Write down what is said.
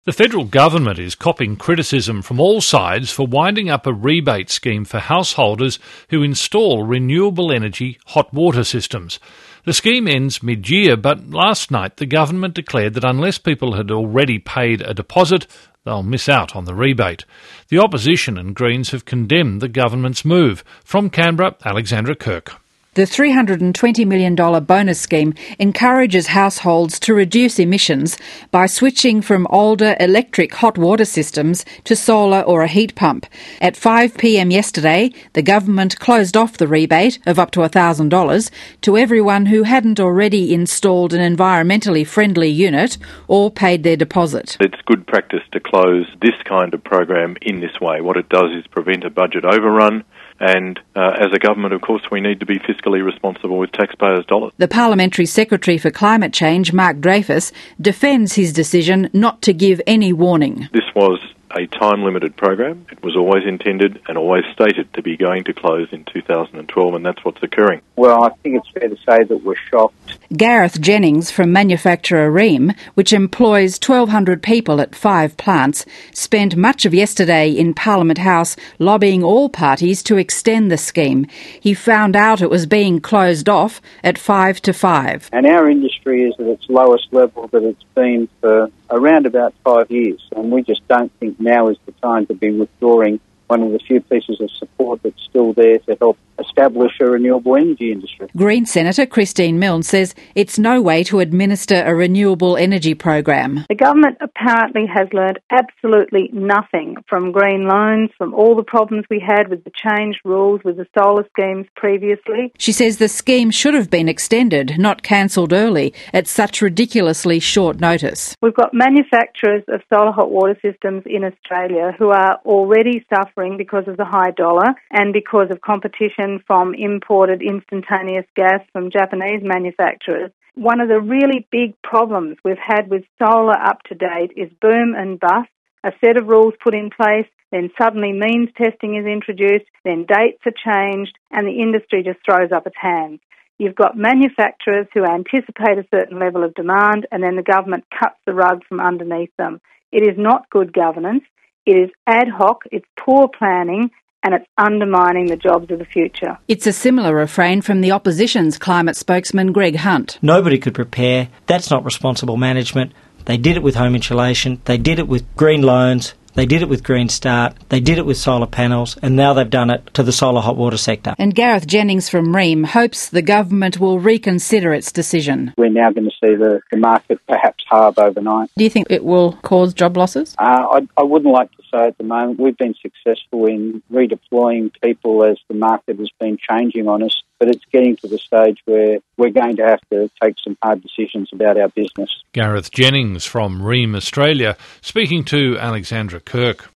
The federal government is copping criticism from all sides for winding up a rebate scheme for householders who install renewable energy hot water systems. The scheme ends mid-year, but last night the government declared that unless people had already paid a deposit, they'll miss out on the rebate. The opposition and Greens have condemned the government's move. From Canberra, Alexandra Kirk. The $320 million bonus scheme encourages households to reduce emissions by switching from older electric hot water systems to solar or a heat pump. At 5 p.m. yesterday, the government closed off the rebate of up to $1,000 to everyone who hadn't already installed an environmentally friendly unit or paid their deposit. It's good practice to close this kind of program in this way. What it does is prevent a budget overrun. And as a government, of course, we need to be fiscally responsible with taxpayers' dollars. The Parliamentary Secretary for Climate Change, Mark Dreyfus, defends his decision not to give any warning. This was a time-limited program. It was always intended and always stated to be going to close in 2012, and that's what's occurring. Well, I think it's fair to say that we're shocked. Gareth Jennings from manufacturer Rheem, which employs 1,200 people at 5 plants, spent much of yesterday in Parliament House lobbying all parties to extend the scheme. He found out it was being closed off at 5 to 5. And our industry is at its lowest level that it's been for around about 5 years, and we just don't think now is the time to be withdrawing one of the few pieces of support that's still there to help establish a renewable energy industry. Green Senator Christine Milne says it's no way to administer a renewable energy program. The government apparently has learned absolutely nothing from green loans, from all the problems we had with the changed rules with the solar schemes previously. She says the scheme should have been extended, not cancelled early, at such ridiculously short notice. We've got manufacturers of solar hot water systems in Australia who are already suffering because of the high dollar and because of competition from imported instantaneous gas from Japanese manufacturers. One of the really big problems we've had with solar up to date is boom and bust. A set of rules put in place, then suddenly means testing is introduced, then dates are changed, and the industry just throws up its hands. You've got manufacturers who anticipate a certain level of demand, and then the government cuts the rug from underneath them. It is not good governance. It is ad hoc, it's poor planning, and it's undermining the jobs of the future. It's a similar refrain from the opposition's climate spokesman Greg Hunt. Nobody could prepare. That's not responsible management. They did it with home insulation. They did it with green loans. They did it with Green Start, they did it with solar panels, and now they've done it to the solar hot water sector. And Gareth Jennings from Rheem hopes the government will reconsider its decision. We're now going to see the market perhaps halve overnight. Do you think it will cause job losses? I wouldn't like to say at the moment. We've been successful in redeploying people as the market has been changing on us, but it's getting to the stage where we're going to have to take some hard decisions about our business. Gareth Jennings from Rheem Australia, speaking to Alexandra Kirk.